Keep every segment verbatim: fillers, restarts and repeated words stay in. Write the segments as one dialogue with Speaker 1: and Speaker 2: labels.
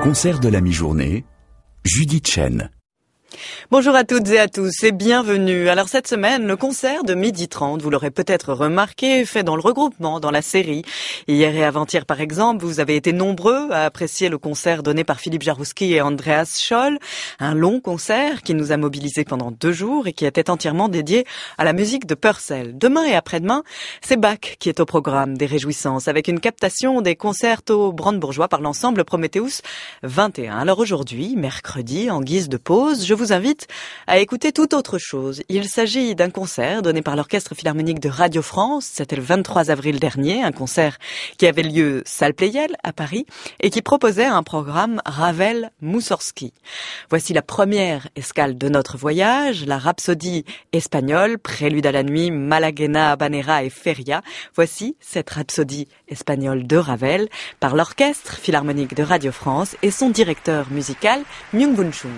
Speaker 1: concert de la mi-journée, Judith Chen.
Speaker 2: Bonjour à toutes et à tous et bienvenue. Alors cette semaine, le concert de midi trente, vous l'aurez peut-être remarqué, fait dans le regroupement, dans la série. Hier et avant-hier par exemple, vous avez été nombreux à apprécier le concert donné par Philippe Jarouski et Andreas Scholl. Un long concert qui nous a mobilisés pendant deux jours et qui était entièrement dédié à la musique de Purcell. Demain et après-demain, c'est Bach qui est au programme des Réjouissances avec une captation des concertos brandebourgeois par l'ensemble Prometheus vingt et un. Alors aujourd'hui, mercredi, en guise de pause, je vous invite à écouter tout autre chose. Il s'agit d'un concert donné par l'Orchestre Philharmonique de Radio France. C'était le vingt-trois avril dernier, un concert qui avait lieu salle Pleyel à Paris et qui proposait un programme Ravel-Moussorgsky. Voici la première escale de notre voyage, la Rhapsodie espagnole, prélude à la nuit, Malaguena, Habanera et Feria. Voici cette Rhapsodie espagnole de Ravel par l'Orchestre Philharmonique de Radio France et son directeur musical, Myung-Bun Chung.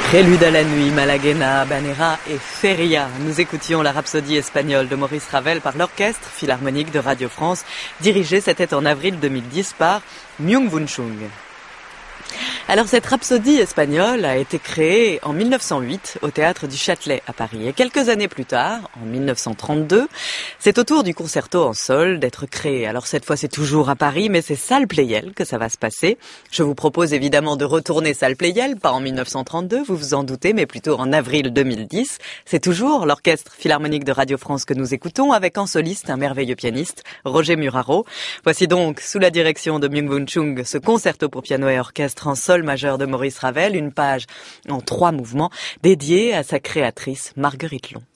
Speaker 2: Prélude à la nuit, Malaguena, Banera et Feria. Nous écoutions la rhapsodie espagnole de Maurice Ravel par l'Orchestre Philharmonique de Radio France, dirigé, c'était en avril deux mille dix par Myung-Whun Chung. Alors cette rhapsodie espagnole a été créée en mille neuf cent huit au Théâtre du Châtelet à Paris. Et quelques années plus tard, en mille neuf cent trente-deux, c'est au tour du concerto en sol d'être créé. Alors cette fois c'est toujours à Paris, mais c'est Salle Pleyel que ça va se passer. Je vous propose évidemment de retourner Salle Pleyel, pas en mille neuf cent trente-deux, vous vous en doutez, mais plutôt en avril deux mille dix. C'est toujours l'Orchestre Philharmonique de Radio France que nous écoutons, avec en soliste un merveilleux pianiste, Roger Muraro. Voici donc, sous la direction de Myung-Whun Chung, ce concerto pour piano et orchestre en sol majeur de Maurice Ravel, une page en trois mouvements dédiée à sa créatrice Marguerite Long.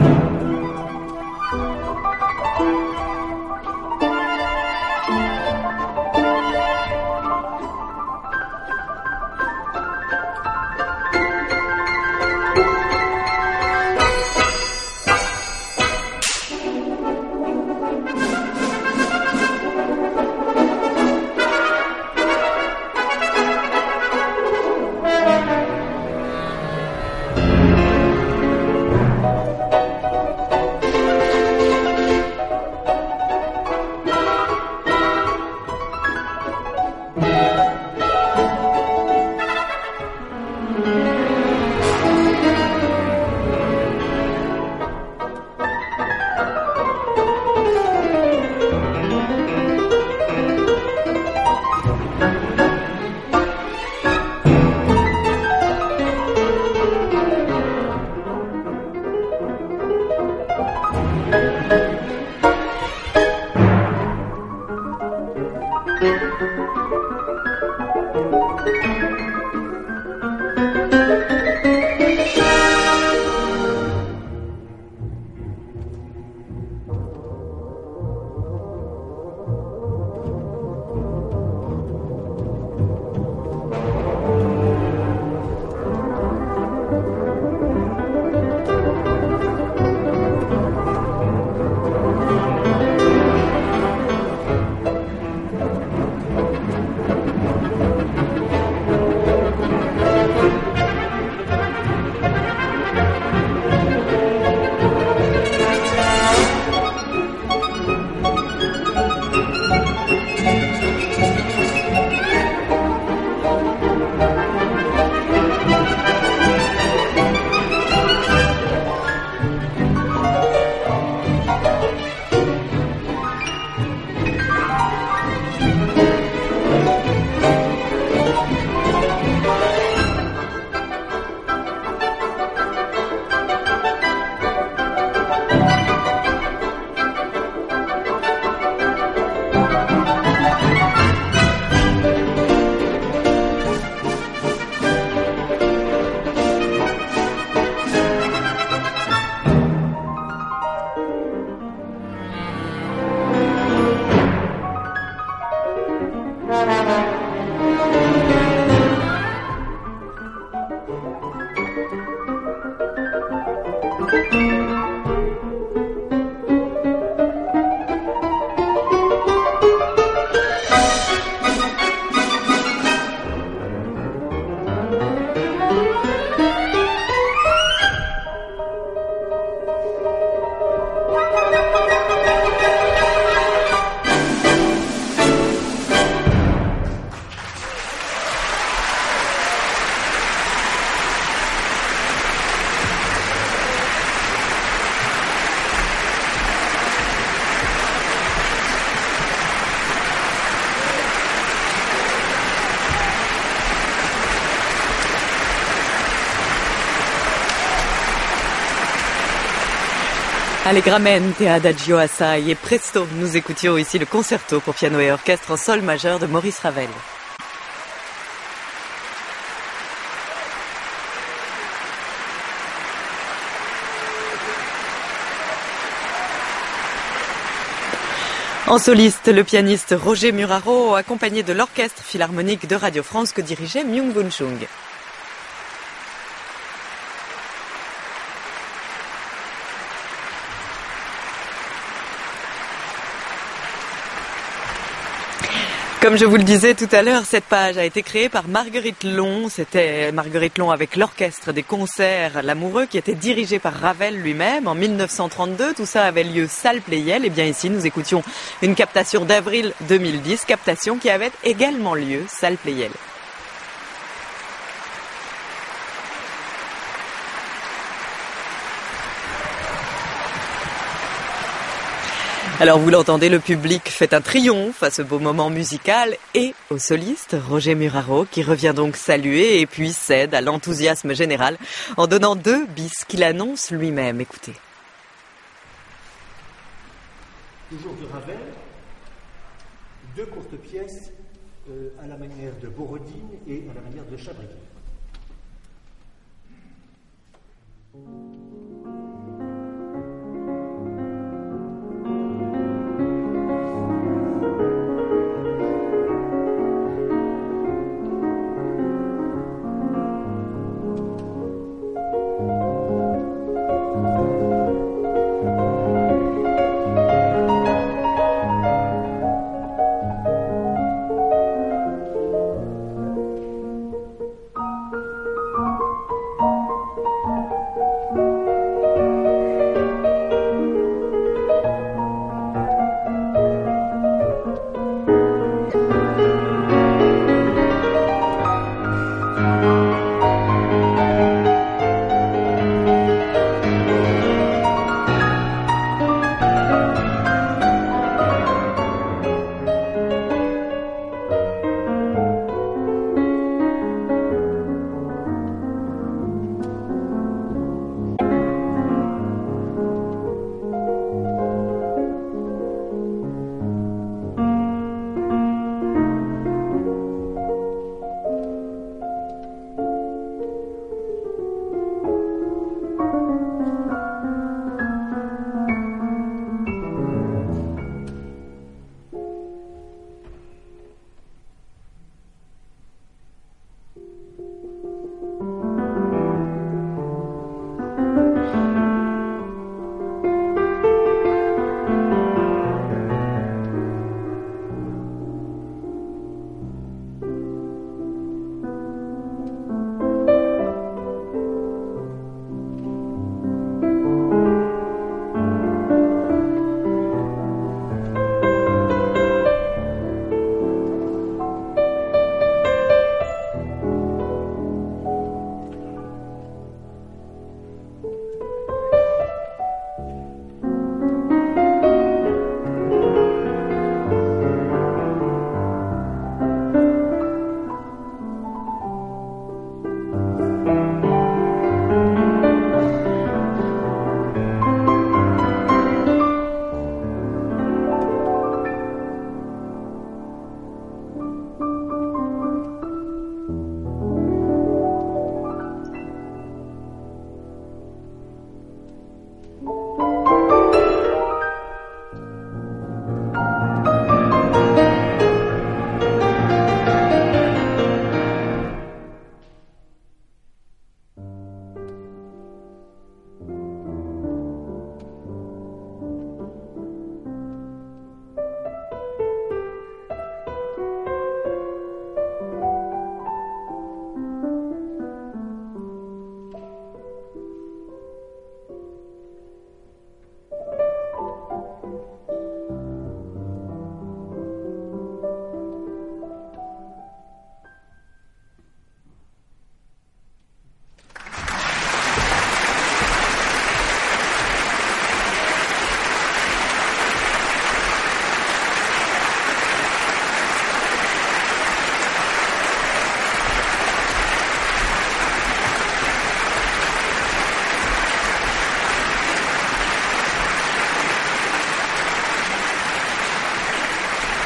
Speaker 2: Allegramente adagio assai et presto, nous écoutions ici le concerto pour piano et orchestre en sol majeur de Maurice Ravel. En soliste, le pianiste Roger Muraro, accompagné de l'orchestre philharmonique de Radio France que dirigeait Myung-Whun Chung. Comme je vous le disais tout à l'heure, cette page a été créée par Marguerite Long. C'était Marguerite Long avec l'orchestre des concerts L'Amoureux qui était dirigé par Ravel lui-même en mille neuf cent trente-deux. Tout ça avait lieu salle Pleyel. Et bien ici, nous écoutions une captation d'avril deux mille dix, captation qui avait également lieu salle Pleyel. Alors vous l'entendez, le public fait un triomphe à ce beau moment musical et au soliste Roger Muraro qui revient donc saluer et puis cède à l'enthousiasme général en donnant deux bis qu'il annonce lui-même. Écoutez.
Speaker 3: Toujours de Ravel, deux courtes pièces euh, à la manière de Borodine et à la manière de Chabrier.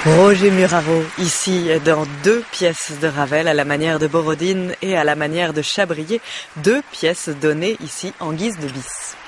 Speaker 2: Roger Muraro, ici dans deux pièces de Ravel à la manière de Borodine et à la manière de Chabrier, deux pièces données ici en guise de bis.